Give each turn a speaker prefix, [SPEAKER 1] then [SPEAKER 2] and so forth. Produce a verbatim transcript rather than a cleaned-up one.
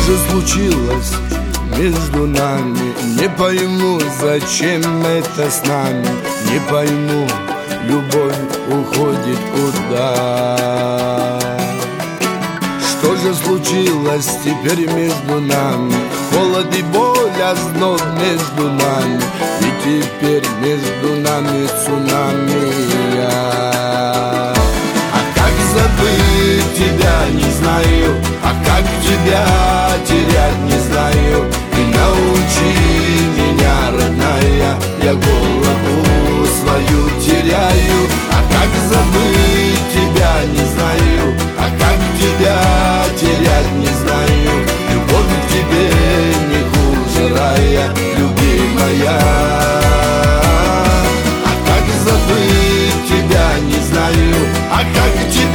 [SPEAKER 1] же случилось между нами? Не пойму, зачем это с нами. Не пойму, любовь уходит куда. Что же случилось теперь между нами? Холод и боль, озноб между нами. И теперь между нами цунами. А как забыть тебя, не знаю. А как тебя терять, не знаю. Ты научи меня, родная. Я голову свою теряю. А как забыть тебя, не знаю. А как тебя терять, не знаю. Любовь к тебе не хуже рая, любимая. А как забыть тебя, не знаю. А как тебя